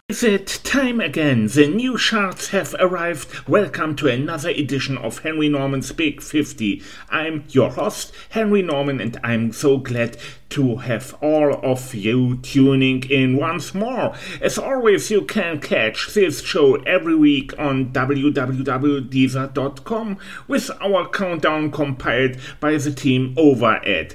Is it time again? The new charts have arrived. Welcome to another edition of Henry Norman's Big 50. I'm your host, Henry Norman, and I'm so glad to have all of you tuning in once more. As always, you can catch this show every week on www.deezer.com with our countdown compiled by the team over at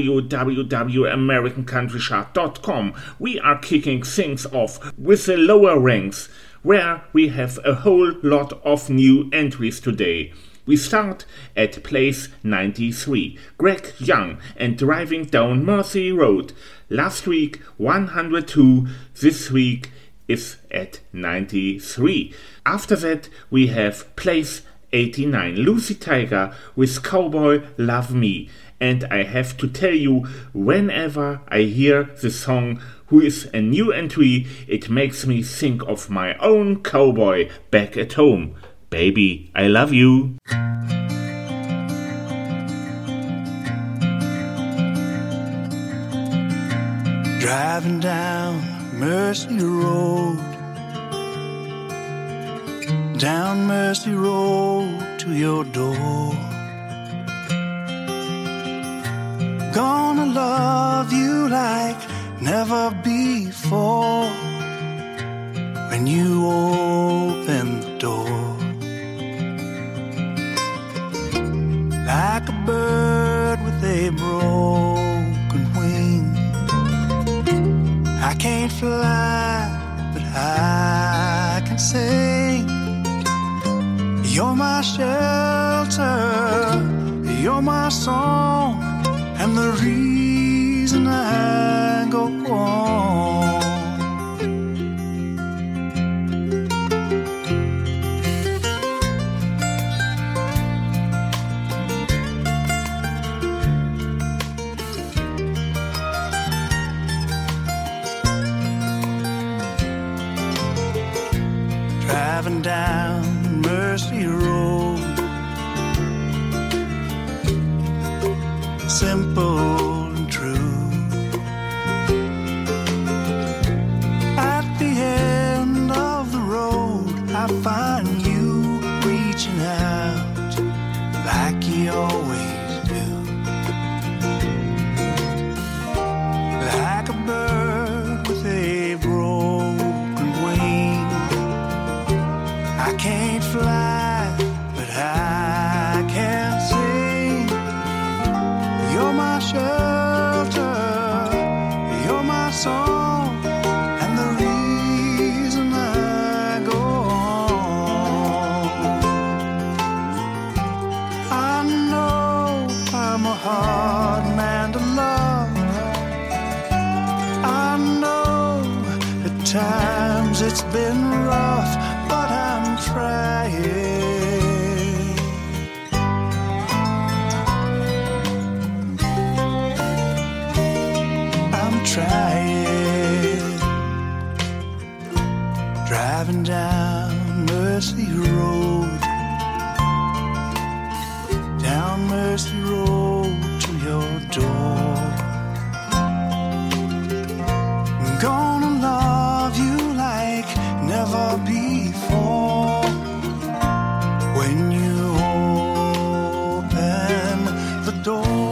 www.americancountrychart.com. We are kicking things off with the lower ranks, where we have a whole lot of new entries today. We start at place 93, Greg Young and Driving Down Mercy Road. Last week 102, this week is at 93. After that we have place 89, Lucy Tiger with Cowboy Love Me. And I have to tell you, whenever I hear the song Who is a new entry, it makes me think of my own cowboy back at home. Baby, I love you. Driving down Mercy Road, down Mercy Road to your door. Gonna love you like never before when you open the door. Like a bird with a broken wing, I can't fly, but I can sing. You're my shelter, you're my song, and the reason I go on. Driving down Mercy Road, simple and true. At the end of the road, I find you reaching out like you always do. Like a bird with a broken wing, I can't fly, but I can sing. You're my shelter, you're my song, and the reason I go on. I know I'm a hard man to love. I know at times it's been rough, but I'm trying. I'm trying. Driving down Mercy Road, down Mercy Road to your door. I'm gonna love you like never before when you open the door.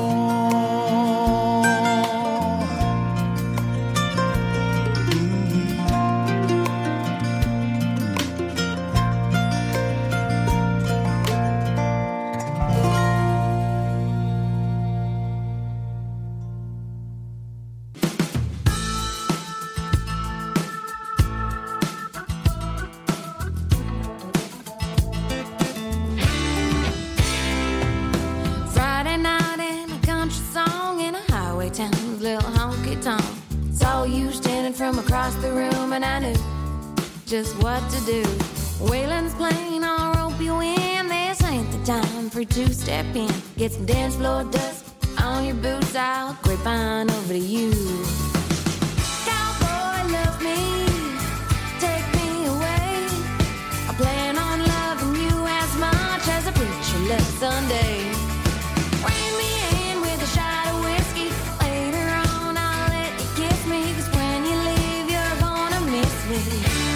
Friday night in a country song in a highway town with little honky tonk. Saw you standing from across the room and I knew just what to do. Waylon's playing, I'll rope you in. This ain't the time for you to step in. Get some dance floor dust on your boots, I'll grapevine over to you. Cowboy, love me, take me away. I plan on loving you as much as a preacher loves Sunday. Bring me in with a shot of whiskey. Later on I'll let you kiss me, 'cause when you leave you're gonna miss me.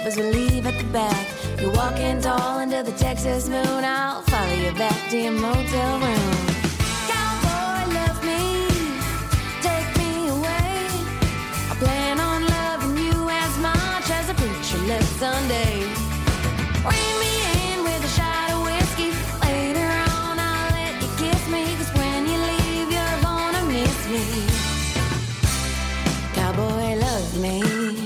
as we leave at the back. You're walking tall into the Texas moon. I'll follow you back to your motel room. Cowboy, love me, take me away. I plan on loving you as much as a preacher left Sunday. Bring me in with a shot of whiskey. Later on I'll let you kiss me, 'cause when you leave you're gonna miss me. Cowboy, love me.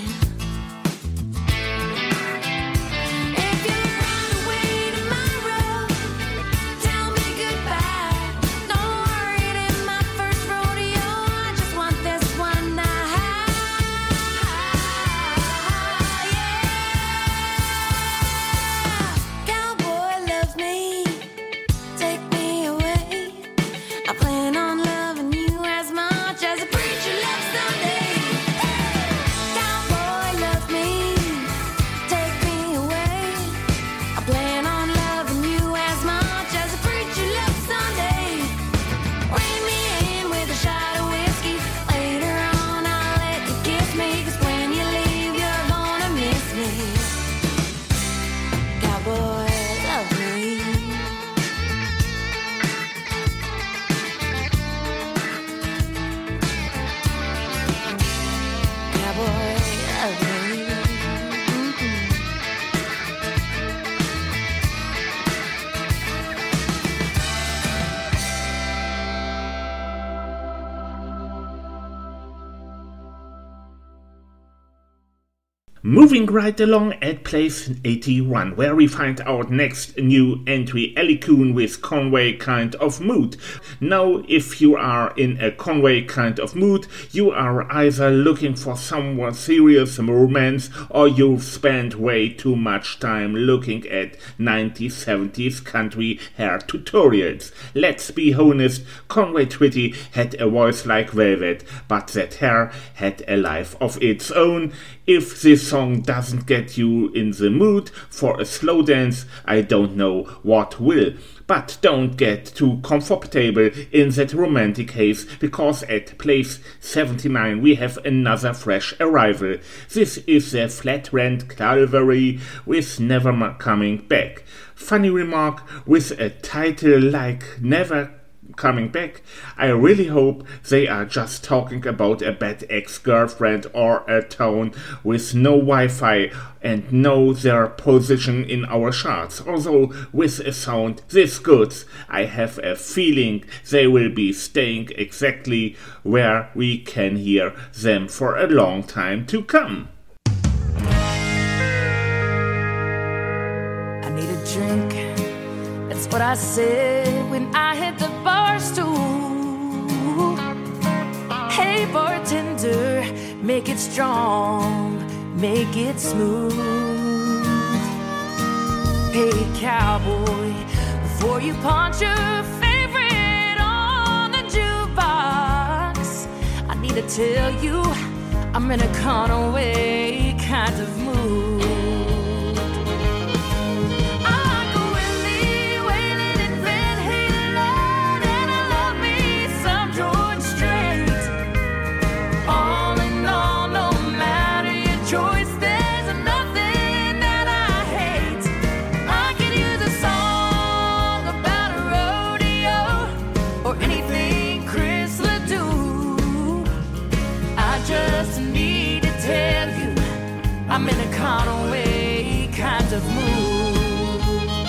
Moving right along at place 81, where we find our next new entry, Ellie Coon with Conway Kind of Mood. Now, if you are in a Conway kind of mood, you are either looking for someone serious romance, or you've spent way too much time looking at 90s, 70s country hair tutorials. Let's be honest, Conway Twitty had a voice like velvet, but that hair had a life of its own. If this song doesn't get you in the mood for a slow dance, I don't know what will. But don't get too comfortable in that romantic haze, because at place 79 we have another fresh arrival. This is the Flat Rent Cavalry with Never Coming Back. Funny remark, with a title like Never Coming Back, I really hope they are just talking about a bad ex-girlfriend or a town with no Wi-Fi and know their position in our charts. Although with a sound this good, I have a feeling they will be staying exactly where we can hear them for a long time to come. I need a drink. That's what I said when I hit the bar stool. Hey bartender, make it strong, make it smooth. Hey cowboy, before you punch your favorite on the jukebox, I need to tell you I'm in a Conway kind of mood. I'm in a Conway kind of mood.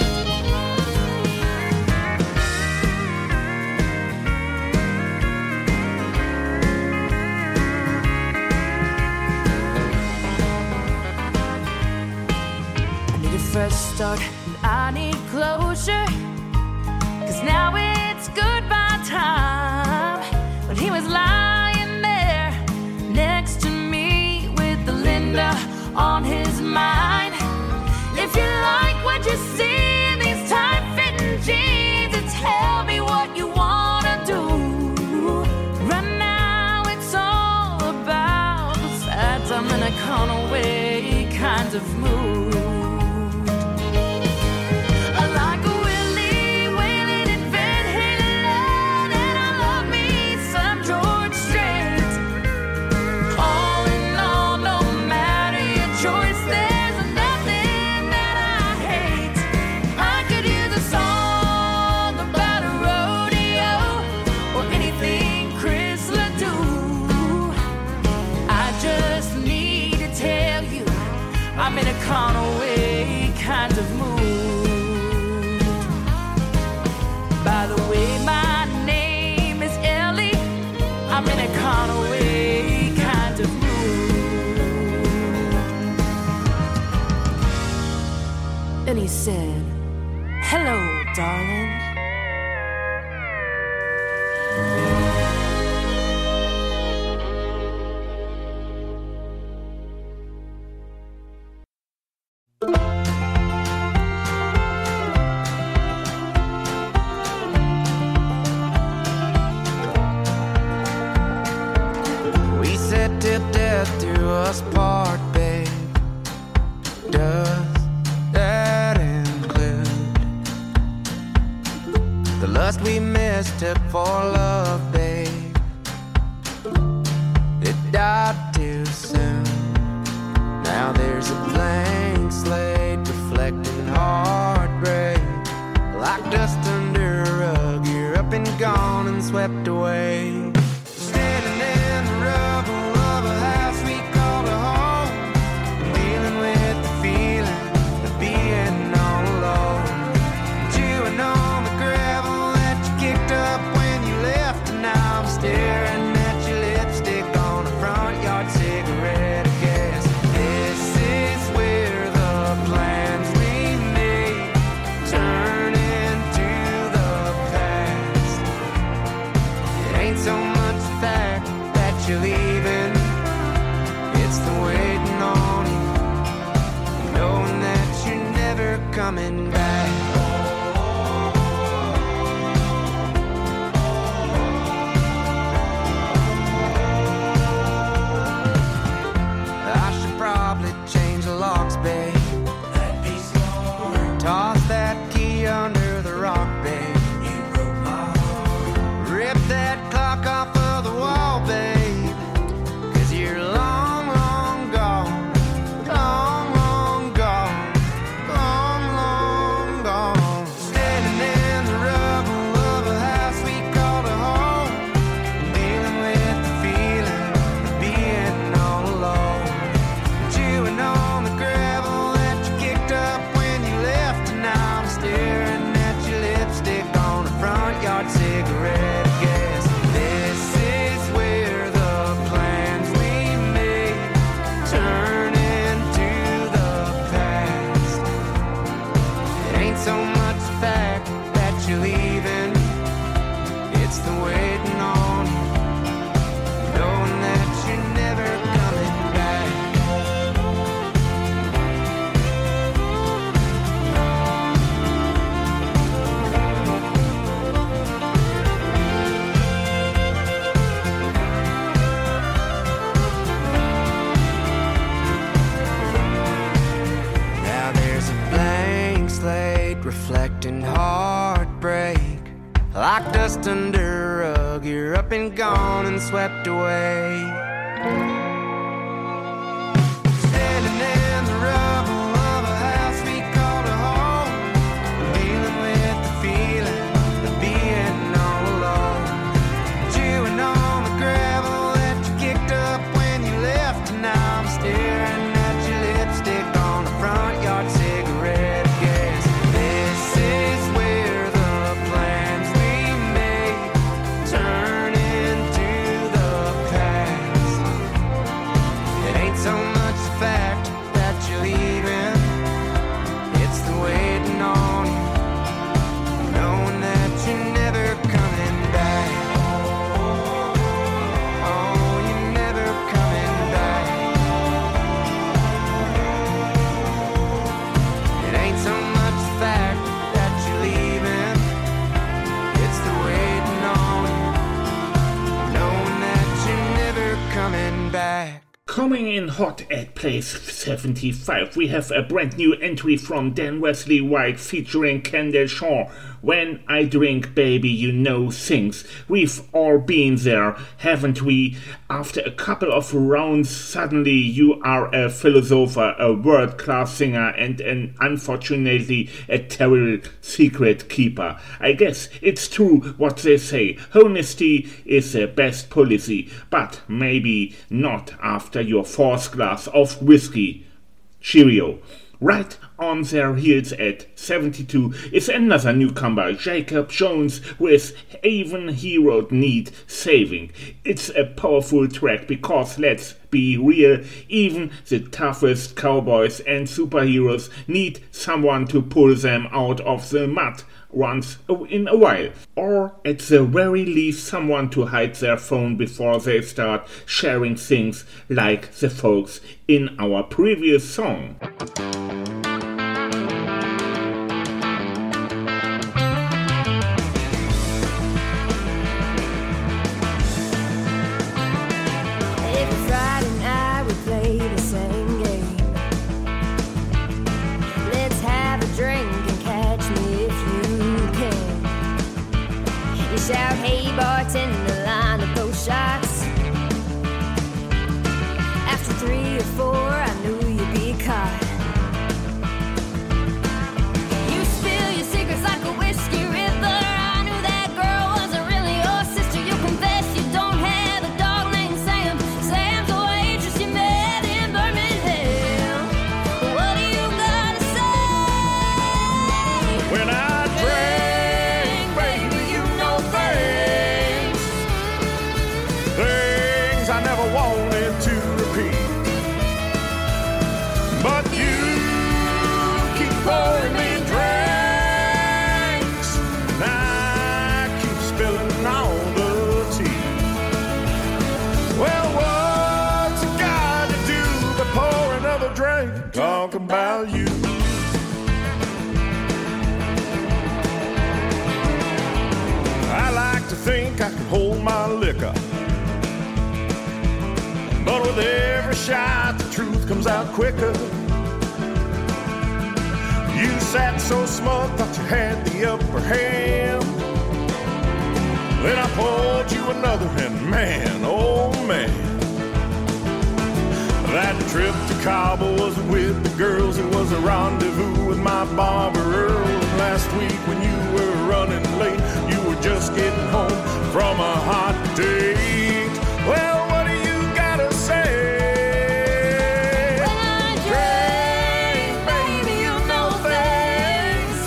I need a fresh start and I need closure, 'cause now it's goodbye time. When he was lying there next to me with the Linda on his mind. If you like what you see in these tight-fitting jeans, tell me what you wanna do. Right now it's all about the sides. I'm in a Conway kind of mood. I like a Willie Whalen and Van Halen, and I love me some George Strait. All in all, no matter your choice, there's another I'm in a Conaway kind of mood. By the way, my name is Ellie. I'm in a Conaway kind of mood. Then he said, hello, darling. We said till death do us part, babe. Does that include the lust we mistook for love, babe? It died too soon. Now there's a blank slate reflecting heartbreak. Like dust under a rug, you're up and gone and swept away. Standing in the rubble of a house we called a home, dealing with the feeling of being all alone. Chewing on the gravel that you kicked up when you left, and now I'm staring at your lipstick on a front yard cigarette. I guess this is where the plans we made turn into the past. It ain't so much the fact that you're leaving, it's the waiting on you, knowing that you're never coming back. I should probably change the locks, babe. That'd be smart. Toss that key under the rock, babe. You broke my heart. Rip that clock off of the wall, babe. 'Cause you're long, long gone. Long, long gone. Long, long gone. Standing in the rubble of a house we called a home, dealing with the feeling of being all alone. Chewing on the gravel that you kicked up when you left, and now I'm staring at your lipstick on a front yard cigarette. I guess this is where the plans we made turn into the past. It ain't so much the fact that you're leaving, it's the waiting on you, knowing that you're never coming back. Now there's a blank slate reflecting heartbreak. Like dust under a rug, you're up and gone and swept away. Standing in the rubble of a house we called a home, dealing with the feeling of being all alone. Chewing on the gravel that you kicked up when you left, and now I'm staring at your lipstick on a front yard cigarette. I guess this is where the plans we made turn into the past. It ain't so much the fact that you're leaving, it's the waiting on you, knowing that you're never coming back. Oh, you're never coming back. It ain't so much the fact that you're leaving, it's the waiting on you, knowing that you're never coming back. Coming in hot at place 75, we have a brand new entry from Dan Wesley White featuring Kendall Shaw. When I drink, baby, you know things. We've all been there, haven't we? After a couple of rounds, suddenly you are a philosopher, a world-class singer, and unfortunately a terrible secret keeper. I guess it's true what they say. Honesty is the best policy, but maybe not after your fourth glass of whiskey. Cheerio. Right on their heels at 72 is another newcomer, Jacob Jones, with Even Hero Need Saving. It's a powerful track because, let's be real, even the toughest cowboys and superheroes need someone to pull them out of the mud once in a while, or at the very least someone to hide their phone before they start sharing things like the folks in our previous song. Shout, hey bartender, line up those shots. After 3 or 4, I knew you'd be caught. You spill your secrets like a whiskey river. I knew that girl wasn't really your sister. You confess you don't have a dog named Sam. Sam's a waitress you met in Birmingham. What do you gotta say? When I wanted to repeat, but you keep pouring me drinks, and I keep spilling all the tea. Well, what's a guy to do but pour another drink and talk about you? I like to think I can hold my liquor, but with every shot, the truth comes out quicker. You sat so smug, thought you had the upper hand. Then I poured you another, and man, oh man, that trip to Cabo wasn't with the girls, it was a rendezvous with my barber Earl. Last week when you were running late, you were just getting home from a hot date. Well, what do you gotta say? When I drink, baby, you know things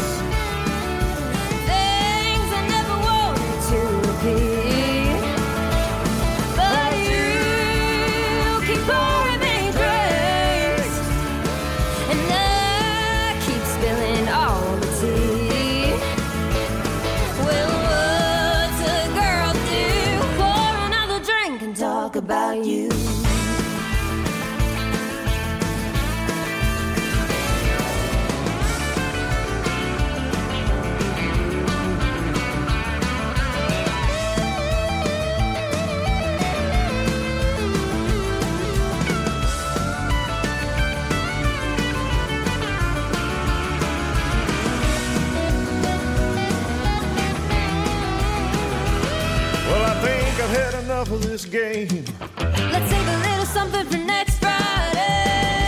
I never wanted to repeat. But you keep pouring me drinks, and I keep spilling all the tea. Well, what's a girl do? Pour another drink and talk about you. Well, I think I've had enough of this game. Let's save a little something for next Friday.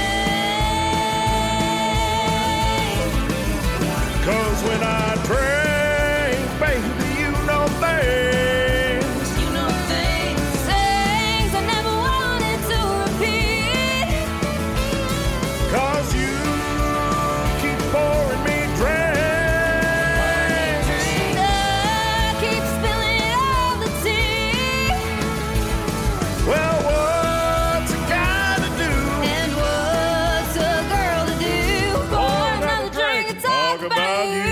'Cause when I drink, baby, you know things. You know things I never wanted to repeat. 'Cause you keep pouring me drinks. And I keep spilling all the tea. Well, what's a guy to do? And what's a girl to do? Pour another drink and talk about you.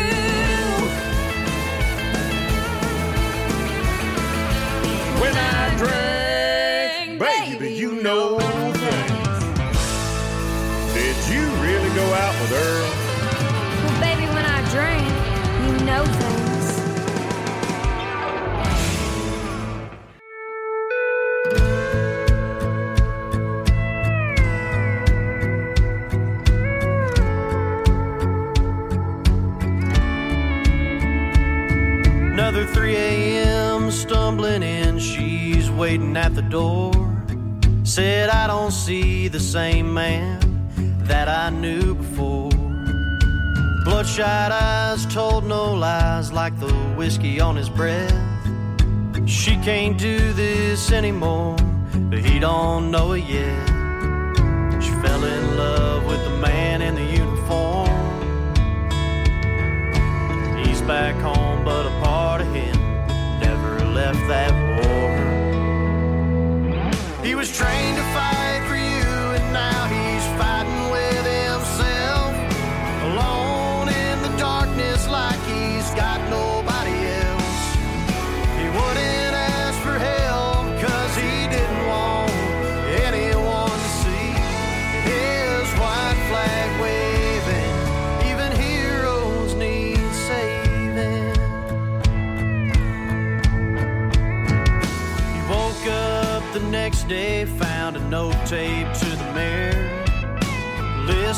When I drink, baby, you know things. Did you really go out with Earl? Well, baby, when I drink, you know things. Another 3 a.m. stumbling in, she's waiting at the door. Said, I don't see the same man that I knew before. Bloodshot eyes told no lies like the whiskey on his breath. She can't do this anymore, but he don't know it yet. She fell in love with the man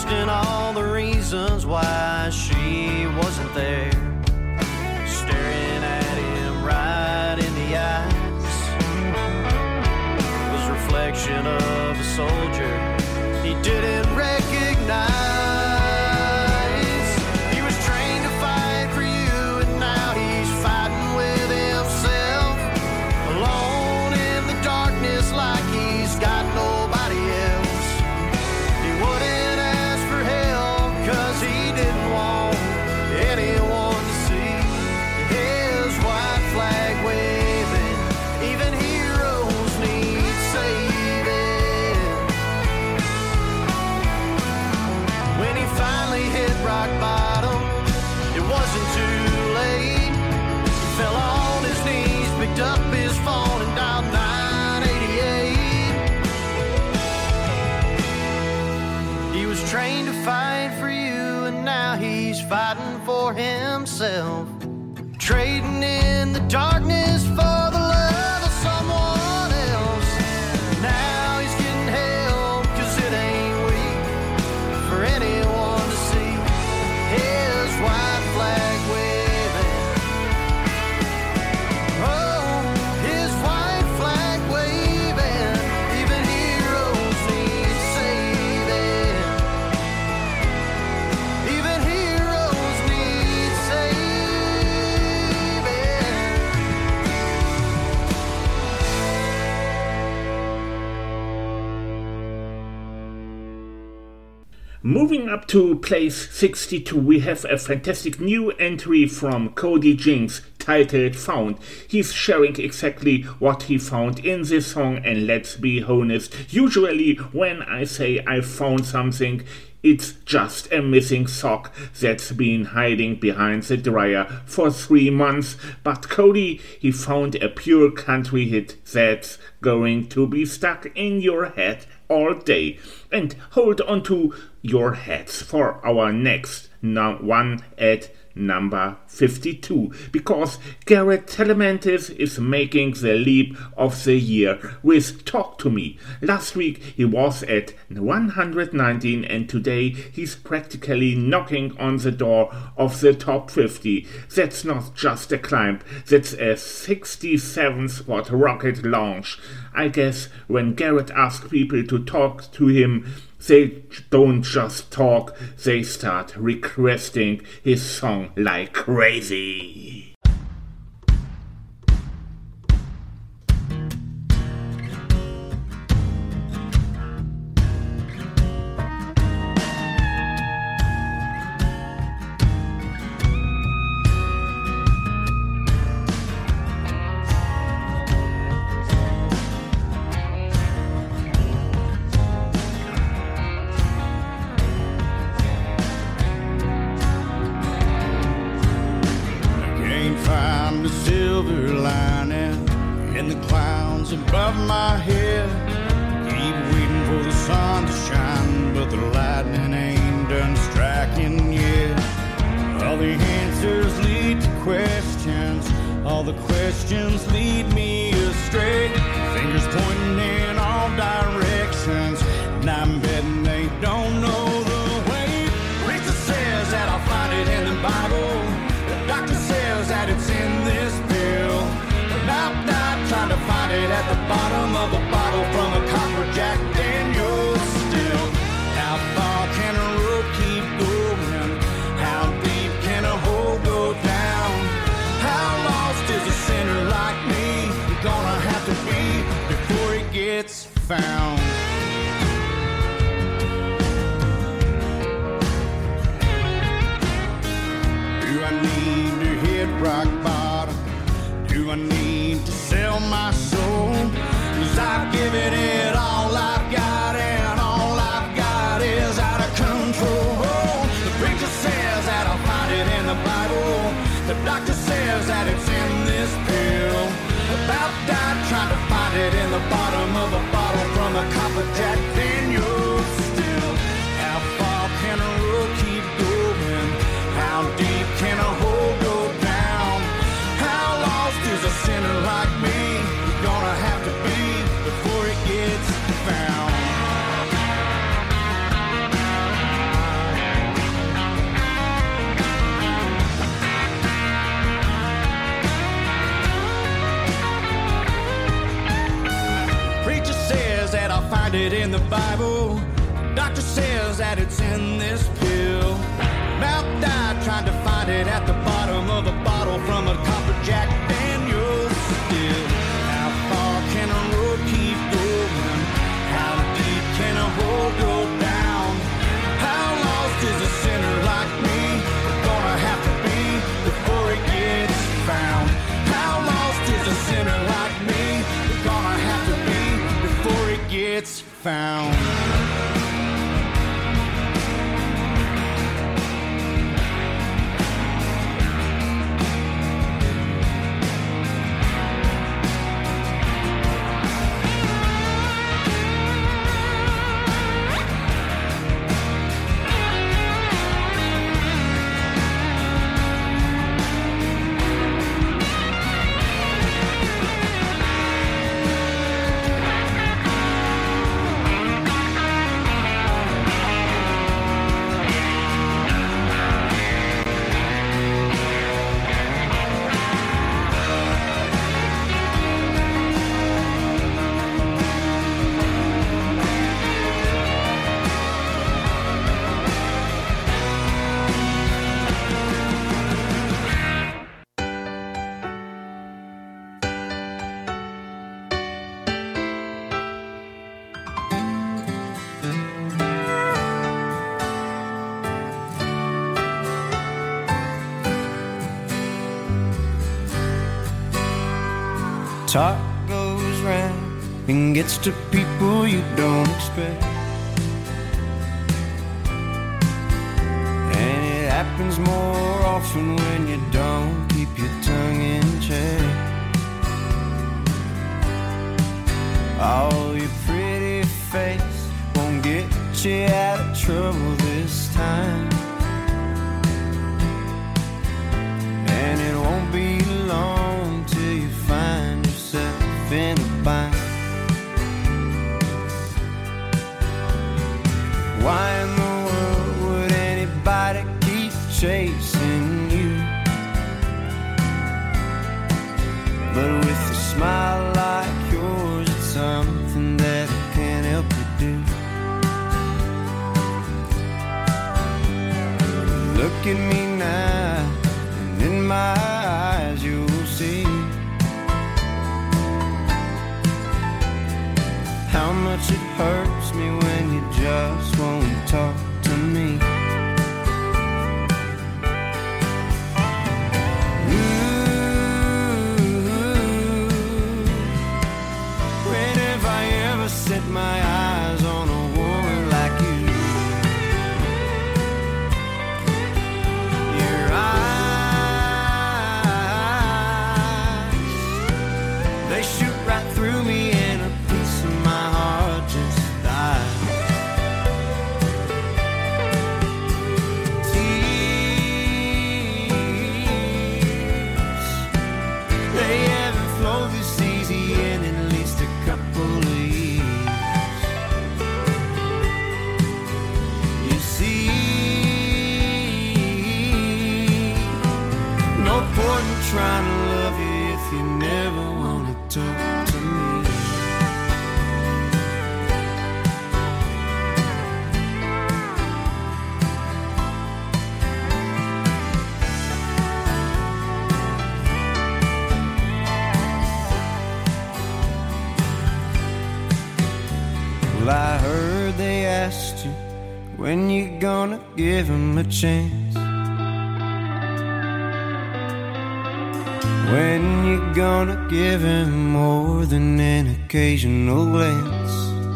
listing all the reasons why she wasn't there, staring at him right in the eyes. It was a reflection of a soldier he didn't recognize. He was trained to fight for you, and now he's fighting with himself, alone in the darkness like he's got nobody else. He wouldn't ask for help 'cause he didn't want anyone to see his white flag waving. Even heroes need saving. When he finally hit rock bottom, it wasn't too late. He fell on his knees, picked up his phone and dialed 988. He was trained to fight for you, and now he's fighting for himself, trading in the darkness for the love of someone else. Now he's getting help 'cause it ain't weak for anyone to see his white flag waving. Oh, his white flag waving. Even heroes need saving. Even heroes need saving. Moving up to place 62, we have a fantastic new entry from Cody Jinks titled Found. He's sharing exactly what he found in this song, and let's be honest, usually when I say I found something, it's just a missing sock that's been hiding behind the dryer for 3 months. But Cody, he found a pure country hit that's going to be stuck in your head all day. And hold on to your hats for our next one at number 52, because Garrett Telemantis is making the leap of the year with Talk to Me. Last week he was at 119, and today he's practically knocking on the door of the top 50. That's not just a climb, that's a 67 spot rocket launch. I guess when Garrett asks people to talk to him, they don't just talk, they start requesting his song like crazy. Above my head, keep waiting for the sun to shine, but the lightning ain't done striking yet. All the answers lead to questions, all the questions lead me astray. Fingers pointing in all directions, and I'm betting they don't know the way. Preacher says that I'll find it in the Bible, the doctor says that it's in this pill, but I'm not trying to find it at the bottom of a bottle from a copper Jack Daniels still. How far can a rope keep going? How deep can a hole go down? How lost is a sinner like me gonna have to be before he gets found? Do I need to hit rock bottom? Do I need to sell my soul? 'Cause I've given it all I've got, and all I've got is out of control. The preacher says that I'll find it in the Bible, the doctor says that it's in this pill. About died trying to find it in the bottom of a bottle from a copper Jack Daniels still. How far can a road keep going? How deep can a hole go down? How lost is a sinner like me? it in the Bible. Doctor says that it's in this pill. Mouth died trying to find it at the bottom of a bottle from a copper Jack Daniels still. How far can a road keep going? How deep can a hole go down? How lost is a sinner like me gonna have to be before it gets found? How lost is a sinner like me gonna have to be before it gets found? Talk goes round and gets to people you don't expect, and it happens more often when you don't keep your tongue in check. Oh, your pretty face won't get you out of trouble this time, and it won't be long till you find yourself in a bind. Why in the world would anybody keep chasing you? But with a smile like yours, it's something that I can't help but do. Look at me now, and in my eyes you'll see how much it hurts me when you just won't talk to me. Ooh, when have I ever set my eyes on a woman like you? Your eyes, they shoot right through me, and a piece of my heart just died. Tears, they haven't flowed this easy in at least a couple of years. You see, no point in trying to love you if you never want to talk to me. Well, I heard they asked you when you gonna give him a chance, when you gonna give him more than an occasional glance.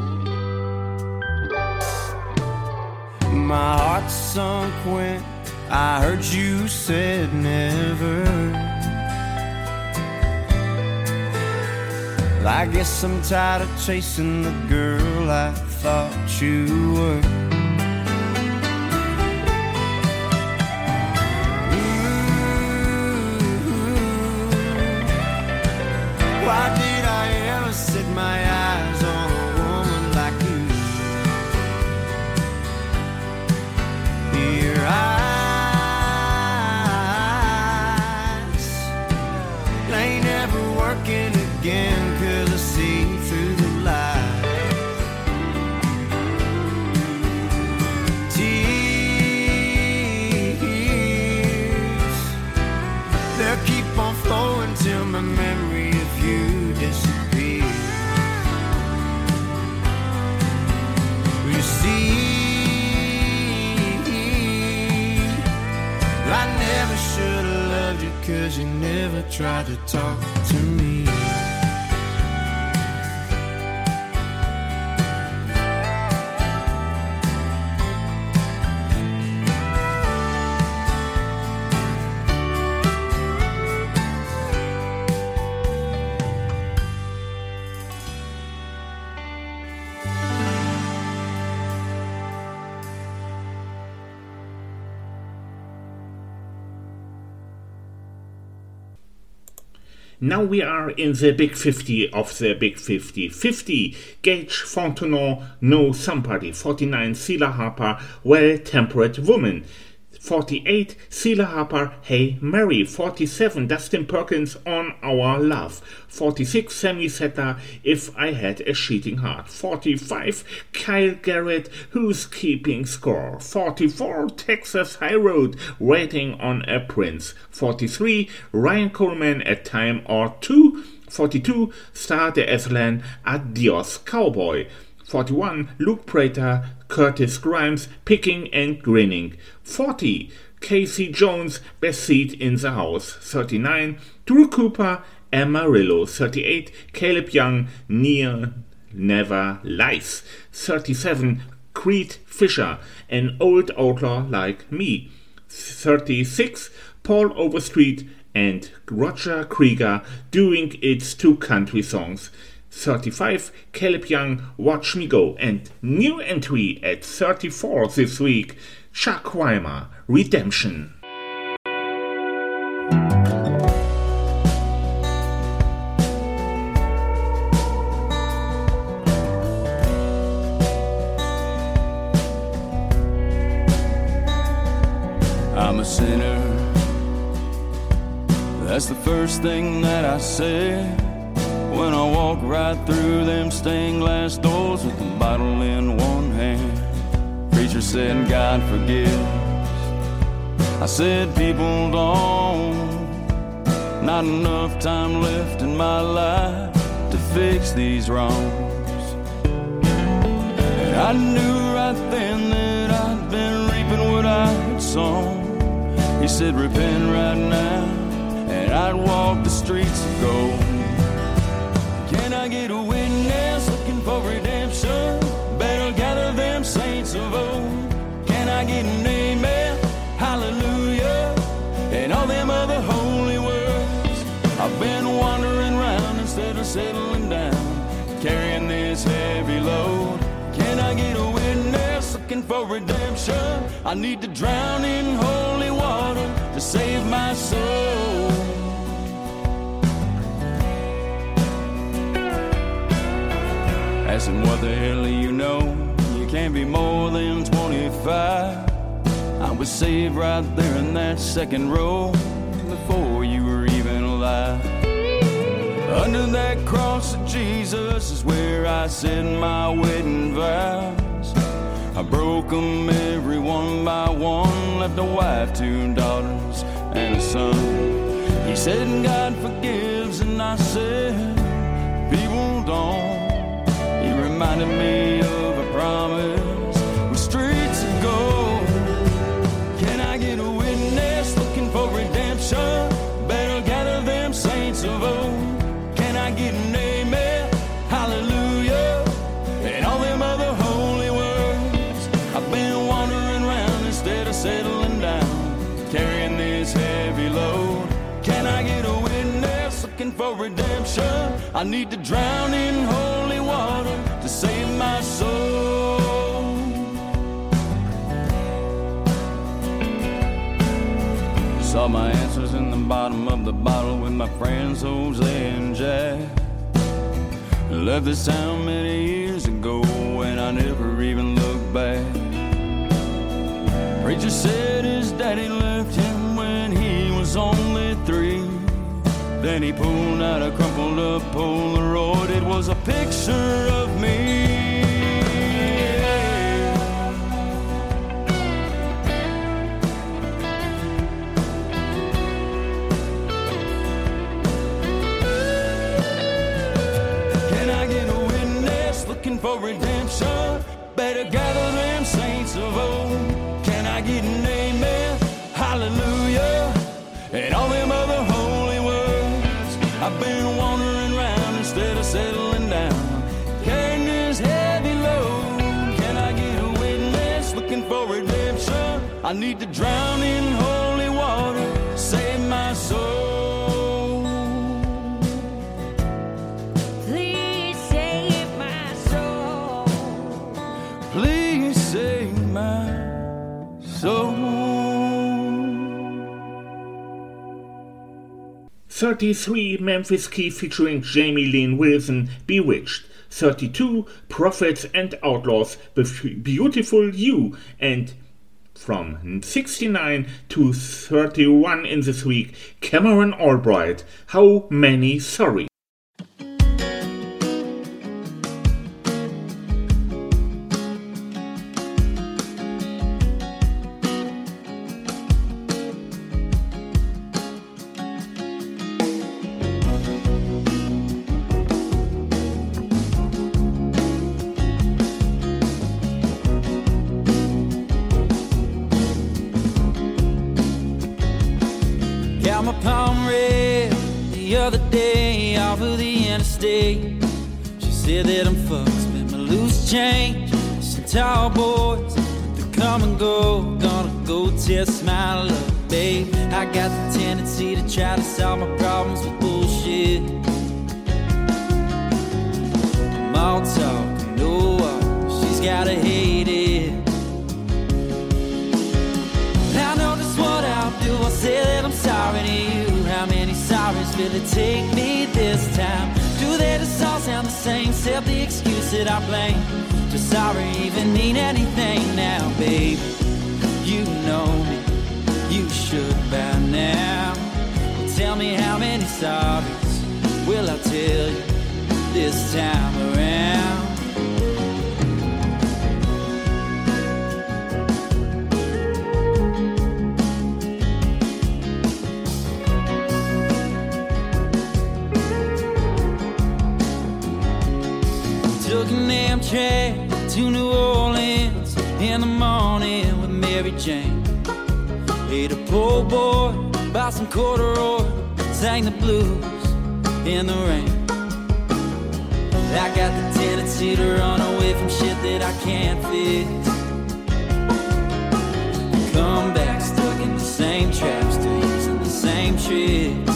My heart sunk when I heard you said never. Well, I guess I'm tired of chasing the girl I thought you were. Why did I ever set my eyes on a woman like you? Your eyes, they ain't never working again, 'cause I see through the lies. you 'cause you never tried to talk to me. Now we are in the Big 50 of the Big 50. 50, Gage Fontenot, No Somebody. 49, Sheila Harper, Well-Tempered Woman. 48, Sheila Harper, Hey Mary. 47, Dustin Perkins, On Our Love. 46, Sammy Settler, If I Had a Cheating Heart. 45, Kyle Garrett, Who's Keeping Score. 44, Texas High Road, Waiting on a Prince. 43, Ryan Coleman, A Time or Two. 42, Star de Aslan, Adios Cowboy. 41, Luke Prater, Curtis Grimes, Picking and Grinning. 40, Casey Jones, Best Seat in the House. 39, Drew Cooper, Amarillo. 38, Caleb Young, Never Lies. 37, Creed Fisher, An Old Outlaw Like Me. 36, Paul Overstreet and Roger Krieger, Doing Its Two Country Songs. 35, Caleb Young, Watch Me Go. And new entry at 34 this week, Chuck Weimer, Redemption. I'm a sinner. That's the first thing that I said when I walk right through them stained glass doors with the bottle in one hand. Preacher said God forgives. I said people don't. Not enough time left in my life to fix these wrongs. And I knew right then that I'd been reaping what I had sown. He said repent right now and I'd walk the streets of gold. Can I get a witness looking for redemption? Better gather them saints of old. Can I get an amen, hallelujah, and all them other holy words? I've been wandering around instead of settling down, carrying this heavy load. Can I get a witness looking for redemption? I need to drown in holy water to save my soul. Ask him what the hell do you know? You can't be more than 25. I was saved right there in that second row before you were even alive. Under that cross of Jesus is where I said my wedding vows. I broke them every one by one, left a wife, 2 daughters, and a son. He said God forgives, and I said people don't. He reminded me of a promise with streets of gold. Can I get a witness looking for redemption? Better gather them saints of old. Can I get an amen, hallelujah, and all them other holy words? I've been wandering around instead of settling down, carrying this heavy load. Can I get a witness looking for redemption? I need to drown in holy water to save my soul. Saw my answers in the bottom of the bottle with my friends Jose and Jack. Left this town many years ago and I never even looked back. Preacher said his daddy left him when he was only 3. Then he pulled out a crumpled up Polaroid. It was a picture of me. Can I get a witness looking for redemption? Better gather them saints of old. Can I get an amen, hallelujah, and all them I need to drown in holy water, save my soul. Please save my soul. Please save my soul. 33, Memphis Key featuring Jamie Lynn Wilson, Bewitched. 32, Prophets and Outlaws, Beautiful You. And from 69 to 31 in this week, Cameron Albright, How Many Sorry. Got my palm read the other day off of the interstate. She said that I'm fucked, spent my loose change. Some tall boys, they come and go. Gonna go test my luck, babe. I got the tendency to try to solve my problems with bullshit. I'm all talk, no walk, she's gotta hate it. I know just what I'll do, I'll say that I'm sorry to you. How many sorries will it take me this time? Do they just all sound the same, except the excuse that I blame? Does sorry even mean anything now, babe? You know me, you should by now. Well, tell me how many sorries will I tell you this time around? Took an Amtrak to New Orleans in the morning with Mary Jane. Ate a po' boy, bought some corduroy, sang the blues in the rain. I got the tendency to run away from shit that I can't fix. Come back stuck in the same trap, still using the same tricks.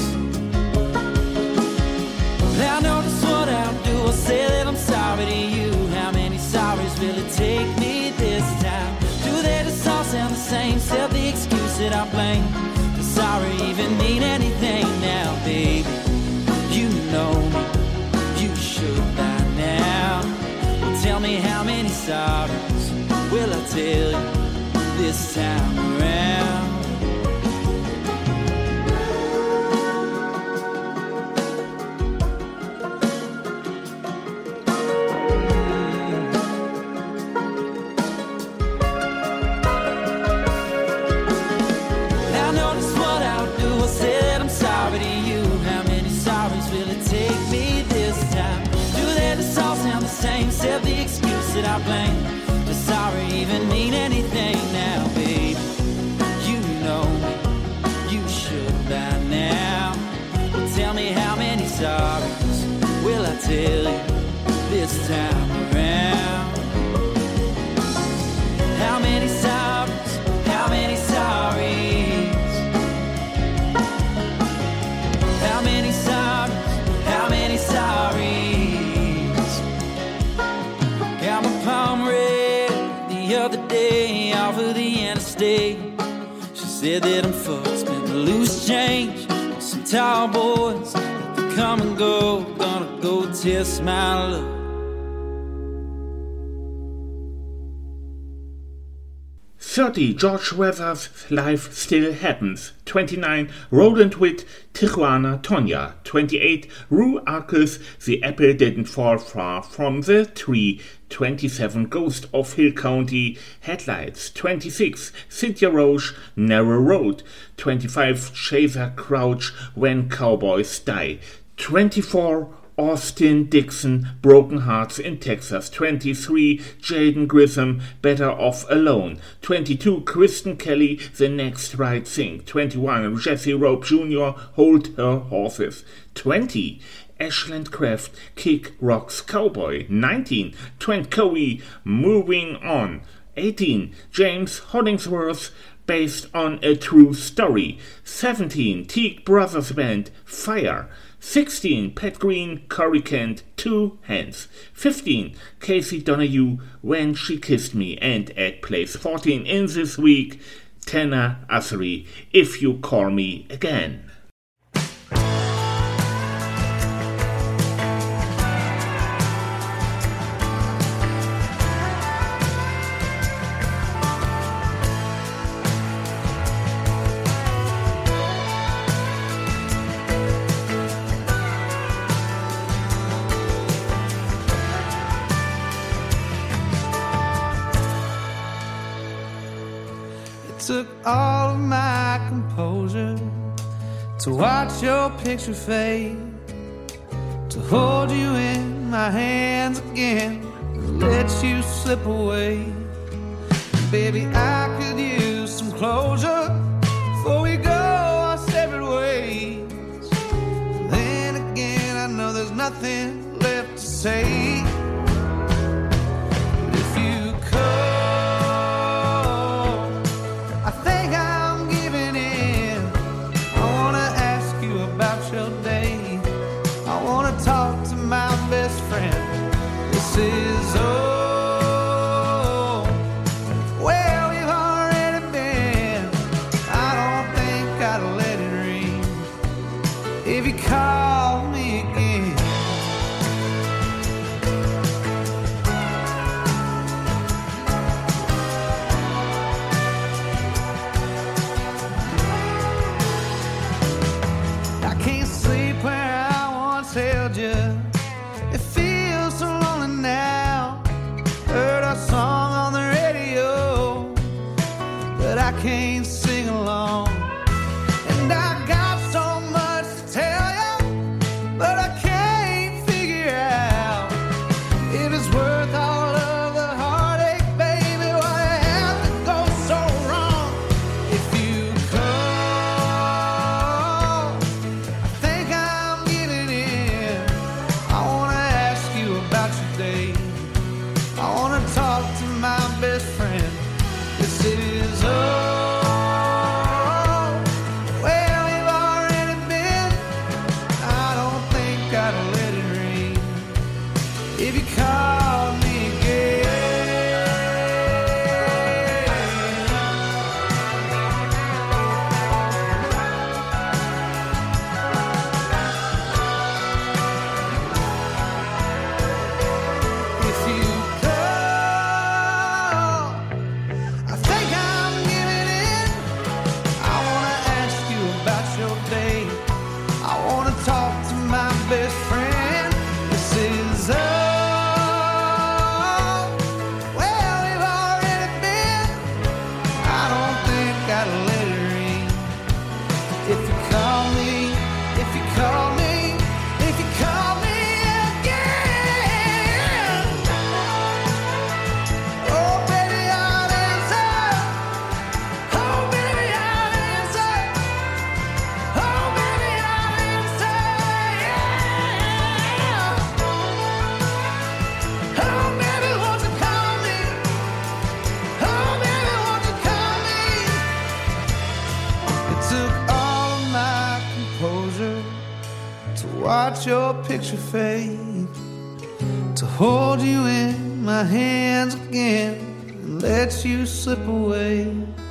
I know just what I'll do, I'll say that I'm sorry to you. How many sorries will it take me this time? Do they just all sound the same, except the excuse that I blame? Does sorry even mean anything now, baby? You know me, you should by now. Well, tell me how many sorries will I tell you this time around? Except the excuse that I blame. Does sorry even mean anything now, babe? You know me, you should by now. Well, tell me how many sorries will I tell you this time around? How many sorries? How many sorries? How many sorries? How many sorries? Got my palm read the other day off of the interstate. She said that I'm fucked, spent the loose change. Some tall boys, they come and go. Gonna go test my luck. George Weathers, Life Still Happens. 29, Roland Witt, Tijuana, Tonya. 28, Rue Arcus, The Apple Didn't Fall Far from the Tree. 27, Ghost of Hill County, Headlights. 26, Cynthia Roche, Narrow Road. 25, Chaser Crouch, When Cowboys Die. 24, Austin Dixon, Broken Hearts in Texas. 23, Jaden Grissom, Better Off Alone. 22, Kristen Kelly, The Next Right Thing. 21, Jesse Rope Jr., Hold Her Horses. 20, Ashland Craft, Kick Rocks Cowboy. 19, Trent Cowie, Moving On. 18. James Hollingsworth, based on a true story. 17. Teague Brothers Band, Fire. 16. Pat Green, Corey Kent, Two Hands. 15. Casey Donahue, When She Kissed Me. And at place 14 in this week, Tanner Assery, If You Call Me Again. Took all of my composure to watch your picture fade, to hold you in my hands again, and let you slip away. Baby, I could use some closure before we go our separate ways. Then again, I know there's nothing left to say. But if you could, talk to my best friend. This is well, you've already been. I don't think I'd let it ring if you call me again. I can't sleep where I once held you. It feels so lonely now. Heard our song on the radio, but I can't sing along. And I got so much to tell you, but I can't figure out if it's worth all of the heartache, baby. Why have to go so wrong? If you call, I think I'm giving in. I wanna ask you about your day. I wanna talk to my best friend. This is well, you've already been. I don't think I'd let it ring if you call me watch your picture fade, to hold you in my hands again and let you slip away.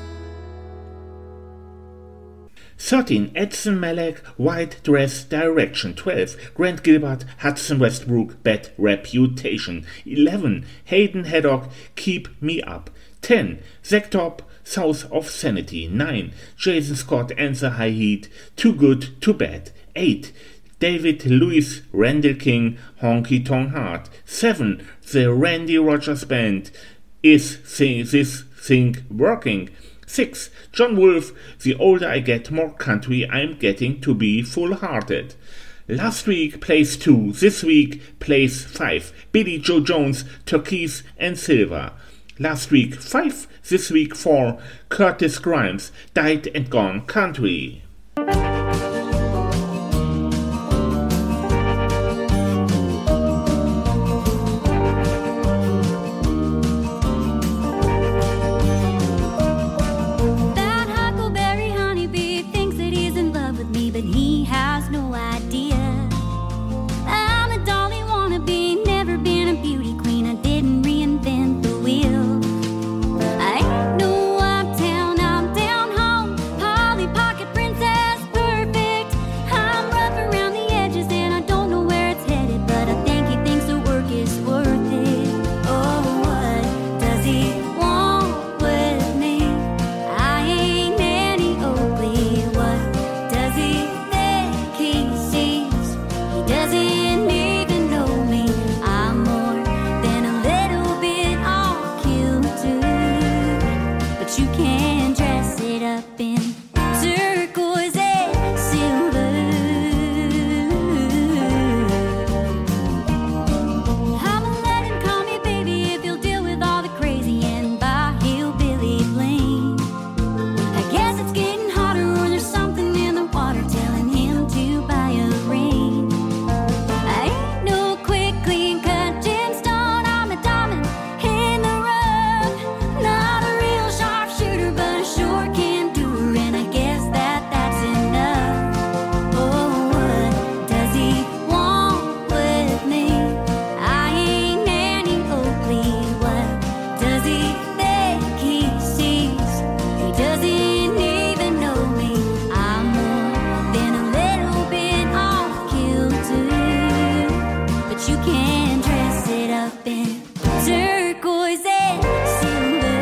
13. Edson Malek, White Dress Direction. 12. Grant Gilbert, Hudson Westbrook, Bad Reputation. 11. Hayden Haddock, Keep Me Up. 10. Zach Top, South of Sanity. 9. Jason Scott and the High Heat, Too Good, Too Bad. 8. David Lewis, Randall King, Honky Tonk Heart. 7. The Randy Rogers Band, Is This Thing Working? 6. John Wolfe, The Older I Get, More Country I'm Getting to Be Full-Hearted. Last week, place 2. This week, place 5. Billy Joe Jones, Turquoise and Silver. Last week, 5. This week, 4. Curtis Grimes, Died and Gone Country. up in turquoise and silver. I'ma let him call me baby if he'll deal with all the crazy and by hillbilly bling. I guess it's getting hotter or there's something in the water telling him to buy a ring. I ain't no quick, clean cut gemstone, I'm a diamond in the rough. Not a real sharpshooter, but I sure can do her, and I guess that's enough. Oh, what does he want with me? I ain't Nanny Oakley. What does he think he sees? He doesn't even know me. I'm more than a little bit off kilter, but you can dress it up in turquoise and silver.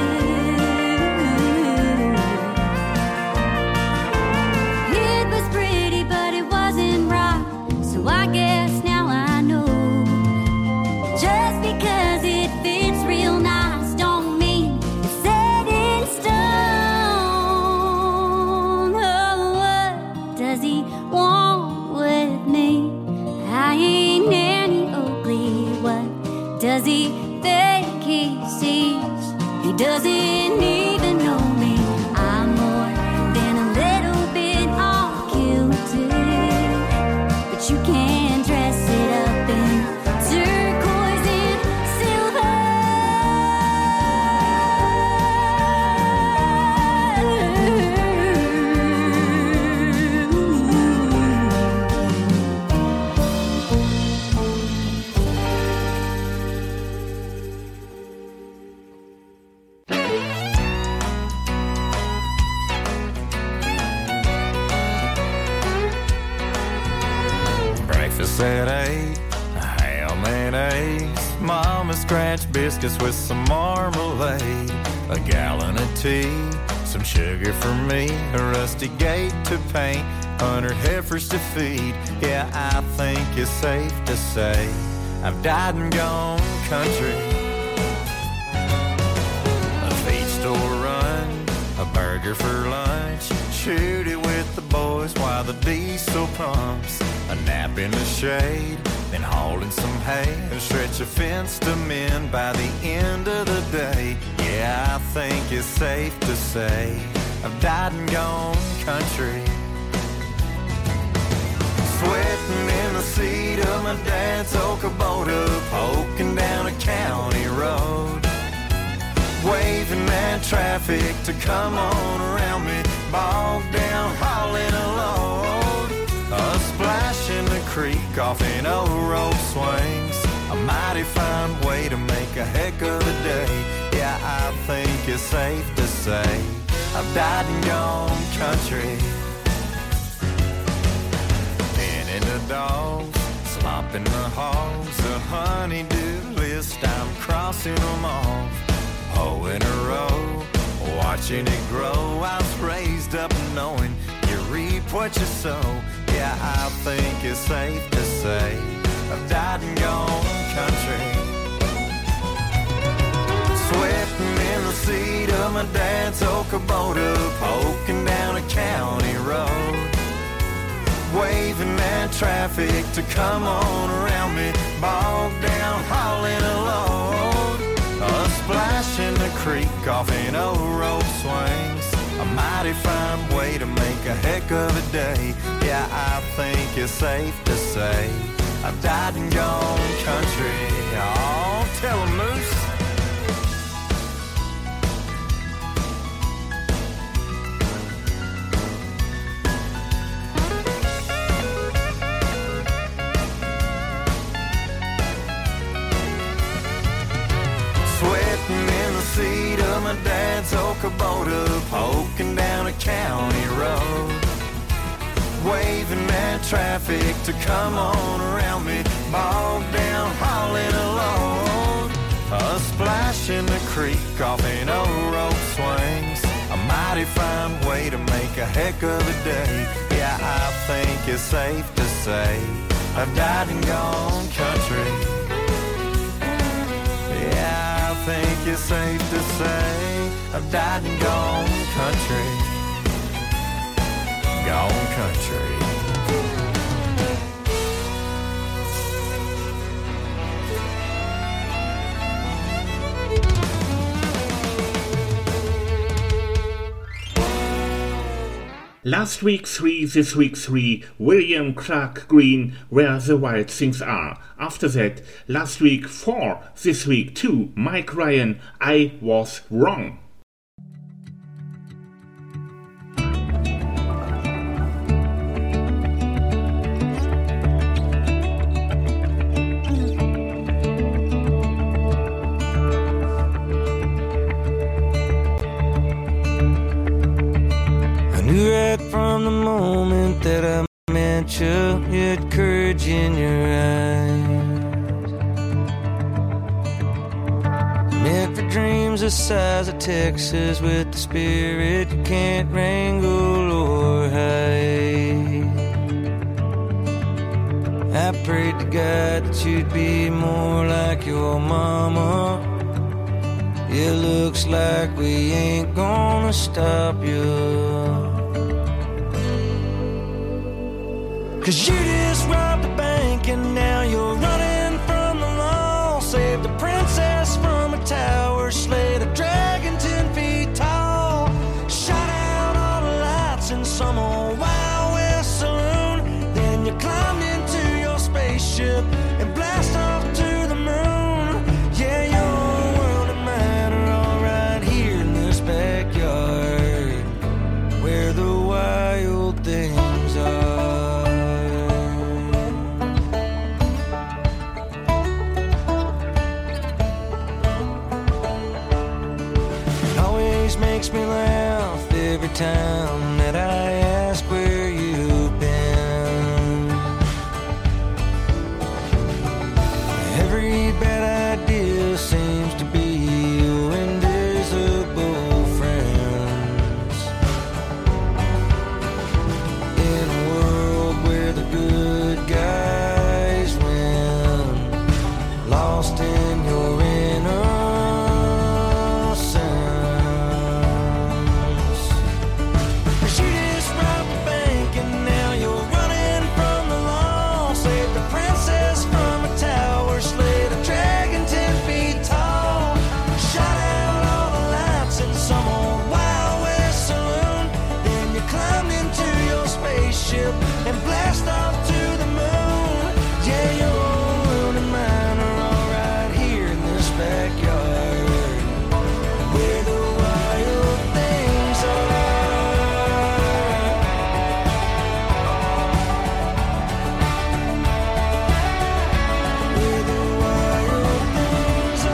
It was pretty, but it wasn't right, so I guess now I know. Just because it fits real nice don't mean it's set in stone. Oh, what does he want with me? I ain't Nanny Oakley. What does he think he sees? He doesn't even know me. I'm more than a little bit off kilter, but you can dress it up in turquoise and silver. Breakfast at 8, ham and eggs, mama scratch biscuits with some marmalade, a gallon of tea, some sugar for me, a rusty gate to paint, 100 heifers to feed. Yeah, I think it's safe to say I've died and gone country. A feed store run, a burger for lunch, shoot it with the boys while the diesel pumps, a nap in the shade, then hauling some hay, and stretch a fence to mend by the end of the day. Yeah, I think it's safe to say I've died and gone country. Sweating in the seat of my dad's old Kubota, poking down a county road, waving at traffic to come on around me, bogged down hauling a load, a splash in the creek off in old rope swings, a mighty fine way to make a heck of a day. Yeah, I think it's safe to say I've died and gone country. Pinning the dogs, slopping the hogs, a honeydew list, I'm crossing them off, hoe in a row, watching it grow. I was raised up knowing you reap what you sow. Yeah, I think it's safe to say I've died and gone country. Sweating in the seat of my dad's old Kubota, poking down a county road, waving at traffic to come on around me, bogged down hauling a load, a splash in the creek off in old rope swings, a mighty fine way to make a heck of a day. Yeah, I think it's safe to say I've died and gone country. Oh, tell 'em, Moose. Sweating in the seat of my dad's old Kubota, poking down a county road, waving at traffic to come on around me, bogged down hauling a load, a splash in the creek off in old rope swings, a mighty fine way to make a heck of a day. Yeah, I think it's safe to say I've died and gone country. Yeah, I think it's safe to say I've died and gone country. Last week 3, this week 3, William Clark Green, Where the Wild Things Are. After that, last week 4, this week 2, Mike Ryan, I Was Wrong. Right from the moment that I met you, you had courage in your eyes. Meant for dreams the size of Texas, with the spirit you can't wrangle or hide. I prayed to God that you'd be more like your mama. It looks like we ain't gonna stop you. 'Cause you just robbed a bank and now you're running from the law. Saved a princess from a tower, slayed a dragon 10 feet tall. Shot out all the lights in some old Wild West saloon. Then you climbed into your spaceship and blast off to the moon. Yeah, your world and mine are all right here in this backyard, where the wild things are. Makes me laugh every time that I ask where you've been. Every bad idea seems to be your invisible friends. In a world where the good guys win, lost in your inner. And blast off to the moon. Yeah, your world and mine are all right here in this backyard, where the wild things are. Where the wild things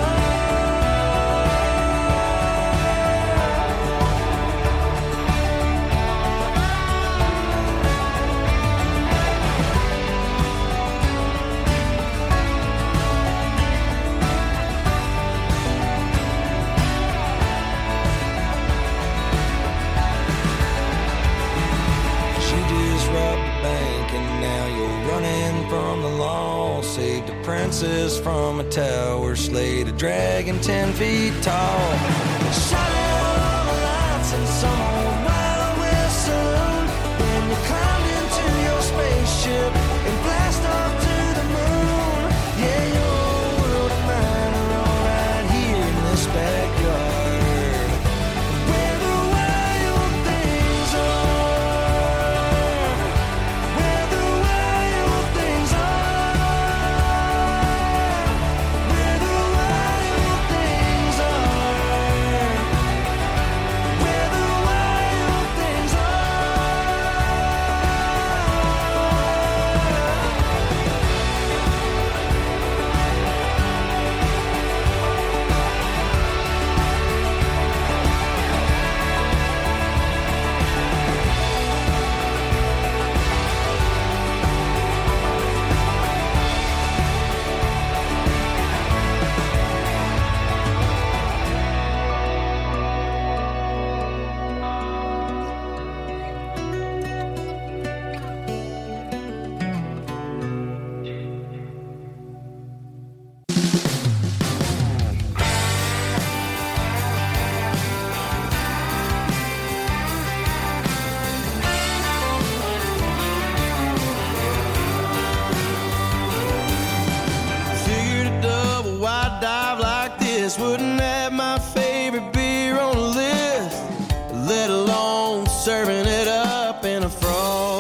from the law. Saved a princess from a tower, slayed a dragon 10 feet tall. Shot out all the lights in some old Wild West saloon. Then you climbed into your spaceship and blast off to the moon. Yeah, your world and mine are all right here in this backyard, where the wild things are. Where the wild things are. Where the wild things are. Where the wild things are. Figured a double wide dive like this wouldn't have my favorite beer on the list, let alone serving it up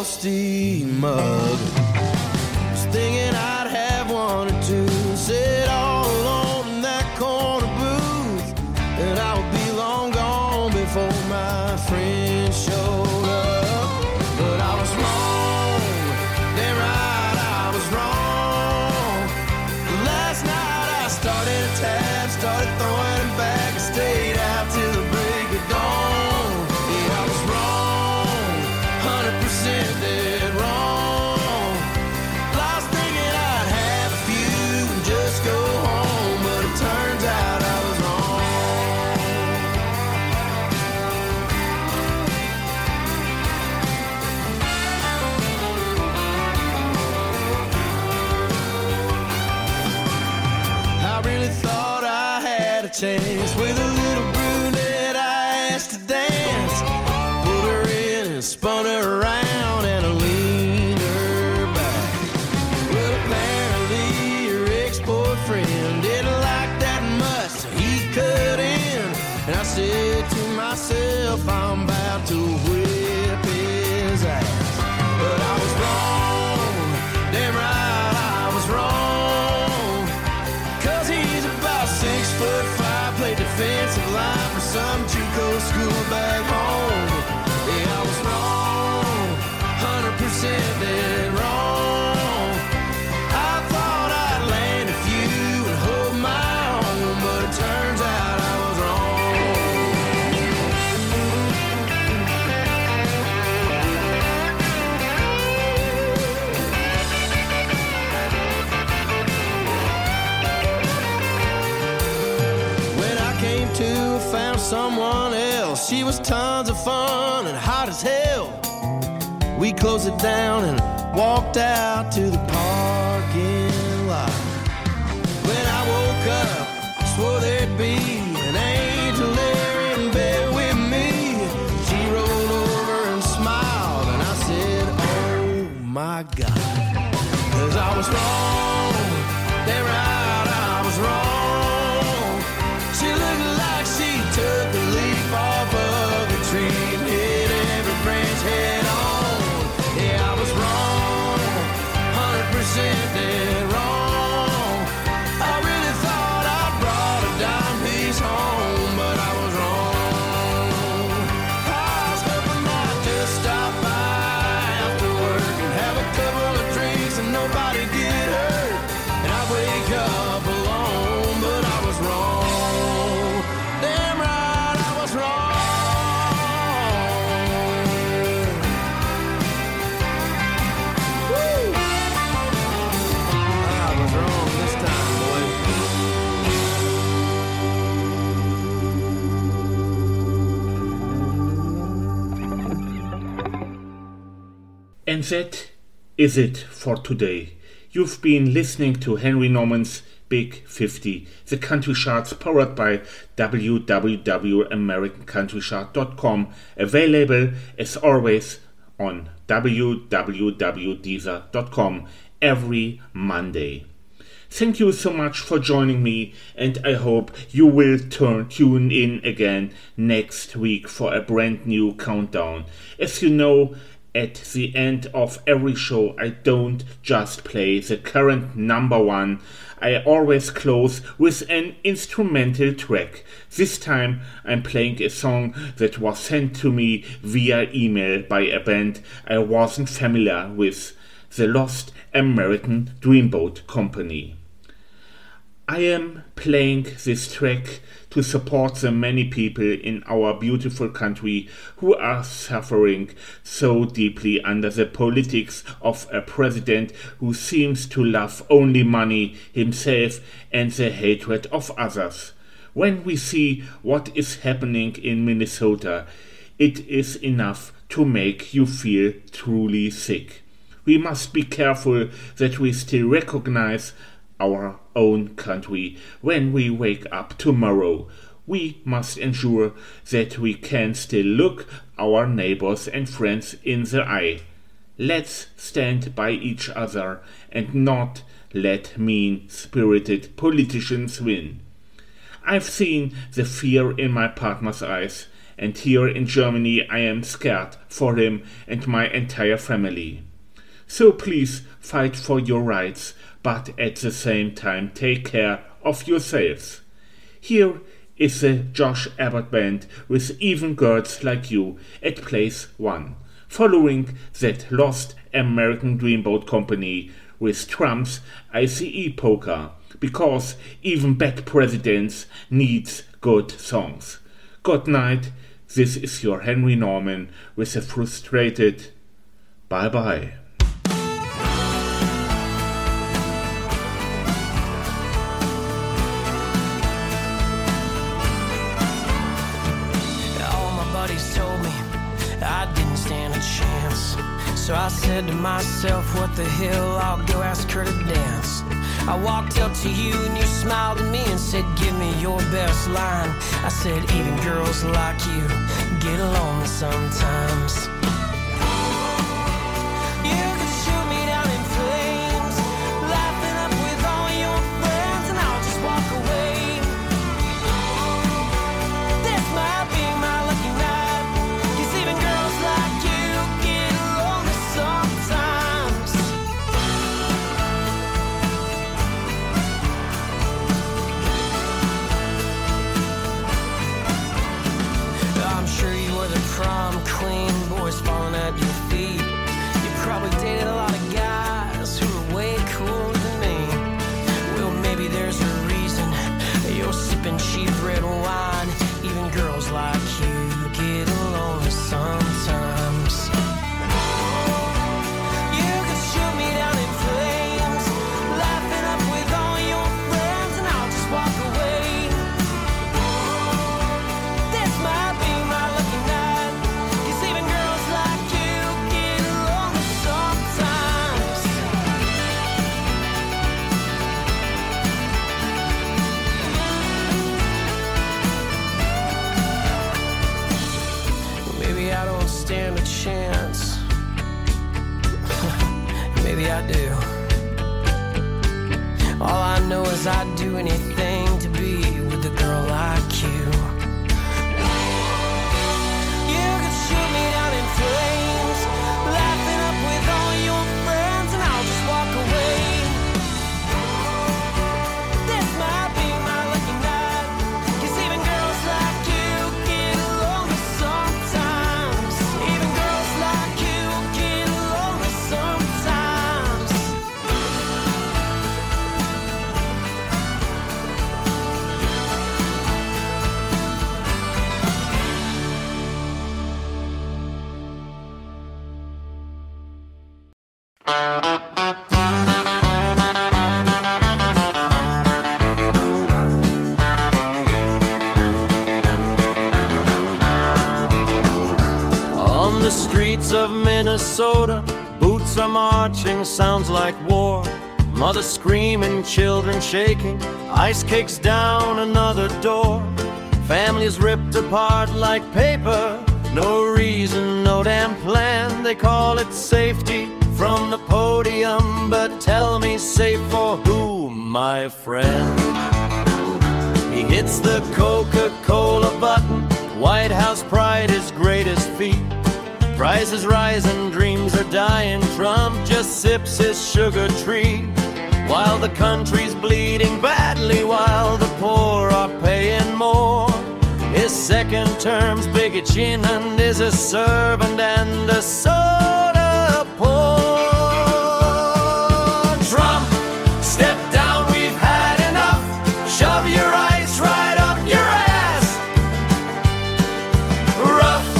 frosty mug. Was thinking I'd have one or two, sit all alone in that corner booth, and I would be long gone before my friends showed up. But I was wrong, damn right I was wrong. Last night I started a tab, started throwing it back, and stayed out till the break of dawn. Yeah, I was wrong, 100% dead wrong. Lost thinking I'd have a few and just go home, but it turns out I was wrong. I really thought I had a chance with a little brunette I asked to dance. Pulled her in and spun her around and I leaned her back. Well, apparently her ex-boyfriend didn't like that much, so he cut in. And I said to myself, I'm about to whip his ass. But I was wrong, damn right I was wrong. 'Cause he's about 6'5", played defensive line for some JUCO school back home. Yeah, I was wrong, 100% dead wrong. I thought I'd land a few and hold my own, but it turns out I was wrong. When I came to, I found someone else. She was tons of fun and hot as hell. We closed it down and walked out to the parking lot. When I woke up, I swore there'd be an angel there in bed with me. She rolled over and smiled, and I said, oh my God. 'Cause I was wrong, damn right I was wrong. She looked like she took the leaf off of the tree and hit every branch head on. Yeah, I was wrong, 100% dead wrong. I really thought I brought a dime piece home, but I was wrong. I was hoping I'd just stop by after work and have a couple of drinks and nobody get hurt. And I wake up alone, but I was wrong. Damn right I was wrong. Woo! I was wrong this time, boy. And that is it for today. You've been listening to Henry Norman's Big 50, the country charts powered by www.americanCountryChart.com, available as always on www.deezer.com every Monday. Thank you so much for joining me, and I hope you will tune in again next week for a brand new countdown. As you know, at the end of every show, I don't just play the current number one. I always close with an instrumental track. This time I'm playing a song that was sent to me via email by a band I wasn't familiar with, the Lost American Dreamboat Company. I am playing this track to support the many people in our beautiful country who are suffering so deeply under the politics of a president who seems to love only money, himself, and the hatred of others. When we see what is happening in Minnesota, it is enough to make you feel truly sick. We must be careful that we still recognize our own country when we wake up tomorrow. We must ensure that we can still look our neighbors and friends in the eye. Let's stand by each other and not let mean-spirited politicians win. I've seen the fear in my partner's eyes, and here in Germany I am scared for him and my entire family. So please fight for your rights, but at the same time take care of yourselves. Here is the Josh Abbott Band with Even Girls Like You at place 1, following that Lost American Dreamboat Company with Trump's ICE Poker, because even bad presidents needs good songs. Good night, this is your Henry Norman with a frustrated bye-bye. So I said to myself, what the hell, I'll go ask her to dance. I walked up to you and you smiled at me and said, give me your best line. I said, even girls like you get lonely sometimes. You could shoot me down in flames, laughing up with all your friends, and I'll just walk away. This might be my lucky night, 'cause even girls like you get lonely sometimes. I'm sure you were the prom queen, boys falling at your feet. You probably dated a lot of guys who were way cooler than me. Well, maybe there's a reason you're sipping cheap red wine. Even girls like you get lonely sometimes. You could shoot me down in flames, laughing up with all your friends, and I'll just walk away. This might be my lucky night, 'cause even girls like you get lonely sometimes. Maybe I don't stand a chance. Maybe I do. All I know is I'd do anything to be with a girl like you. You could shoot me down in flames, laughing up with all your friends, and I'll just walk away. This might be my lucky night, 'cause even girls like you get lonely sometimes. Even girls like you get lonely sometimes. On the streets of Minnesota, boots are marching, sounds like war. Mother screaming, children shaking, ice kicks down another door. Families ripped apart like paper, no reason, no damn plan. They call it safety from the podium, but tell me safe for who, my friend? He hits the Coca-Cola button, White House pride is greatest feat. Prices rise and dreams are dying. Trump just sips his sugar tree. While the country's bleeding badly, while the poor are paying more. His second term's big-a-chin and is a servant and a soda poor. Trump, step down, we've had enough. Shove your ice right up your ass. Rough.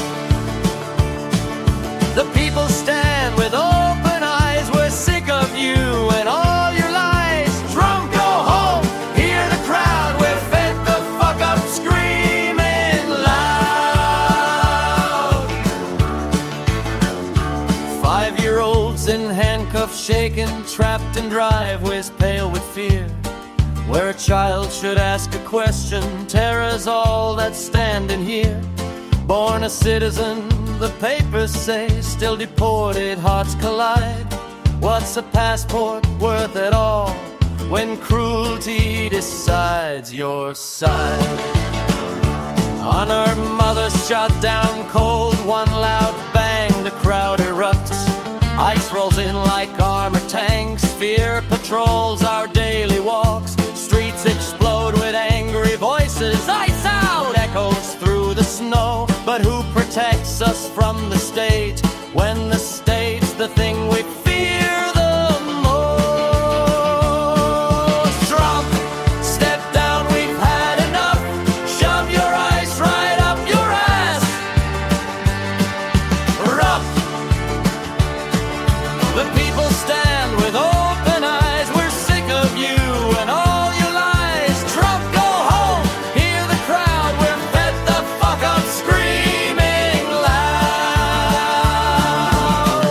The people stand with open eyes. We're sick of you and all your lies. Trump, go home, hear the crowd. We're fed the fuck up screaming loud. 5-year-olds in handcuffs shaking, trapped in driveways pale with fear. Where a child should ask a question, terror's all that's standing here. Born a citizen, the papers say, still deported, hearts collide. What's a passport worth at all when cruelty decides your side? On our mother's shot down cold, one loud bang, the crowd erupts. Ice rolls in like armored tanks, fear patrols our daily walks. Streets explode with angry voices, ice out echoes through the snow. But who protects us from the state when the state's the thing we fear the most? Drop, step down, we've had enough. Shove your ice right up your ass. Rough. The people stand with open eyes. We're sick of you and all your lies. Trump, go home. Hear the crowd. We're fed the fuck up, screaming loud.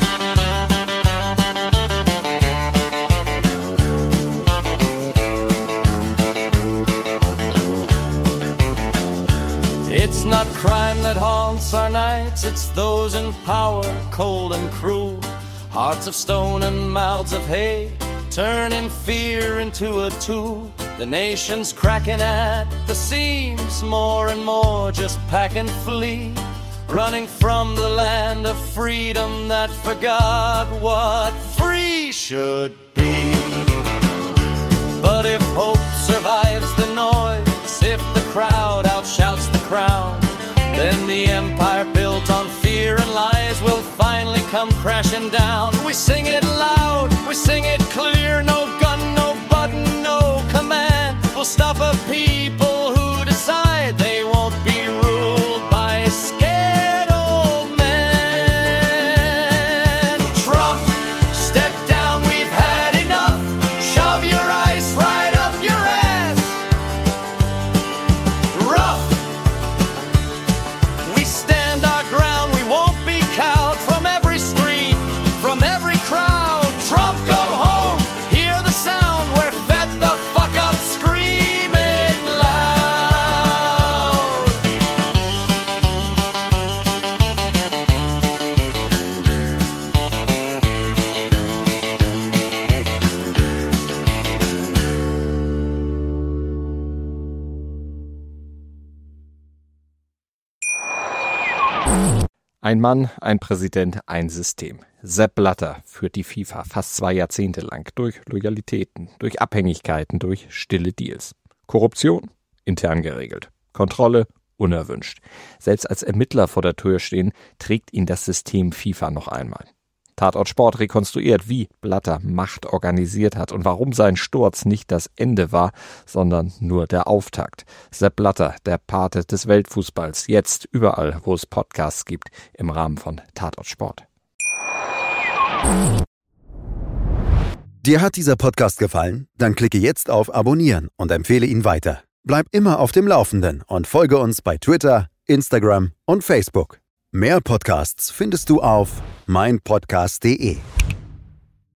It's not crime that haunts our nights. It's those in power, cold and cruel. Hearts of stone and mouths of hay, turning fear into a tool. The nation's cracking at the seams, more and more just pack and flee. Running from the land of freedom that forgot what free should be. But if hope survives the noise, if the crowd outshouts the crown, then the empire built on fear and lies will finally come crashing down. We sing it loud, we sing it clear. No gun, no button, no command will stop a people who decide they won't be ruled by a scared old man. Trump, step down, we've had enough. Shove your ice right up your ass. Rough. We stand our ground, we won't be cowed. From every street, from every crowd. Trump, go home, hear the sound. We're fed the fuck up, screaming loud. Ein Mann, ein Präsident, ein System. Sepp Blatter führt die FIFA fast 2 Jahrzehnte lang durch Loyalitäten, durch Abhängigkeiten, durch stille Deals. Korruption? Intern geregelt. Kontrolle? Unerwünscht. Selbst als Ermittler vor der Tür stehen, trägt ihn das System FIFA noch einmal. Tatort Sport rekonstruiert, wie Blatter Macht organisiert hat und warum sein Sturz nicht das Ende war, sondern nur der Auftakt. Sepp Blatter, der Pate des Weltfußballs, jetzt überall, wo es Podcasts gibt, im Rahmen von Tatort Sport. Dir hat dieser Podcast gefallen? Dann klicke jetzt auf Abonnieren und empfehle ihn weiter. Bleib immer auf dem Laufenden und folge uns bei Twitter, Instagram und Facebook. Mehr Podcasts findest du auf meinpodcast.de.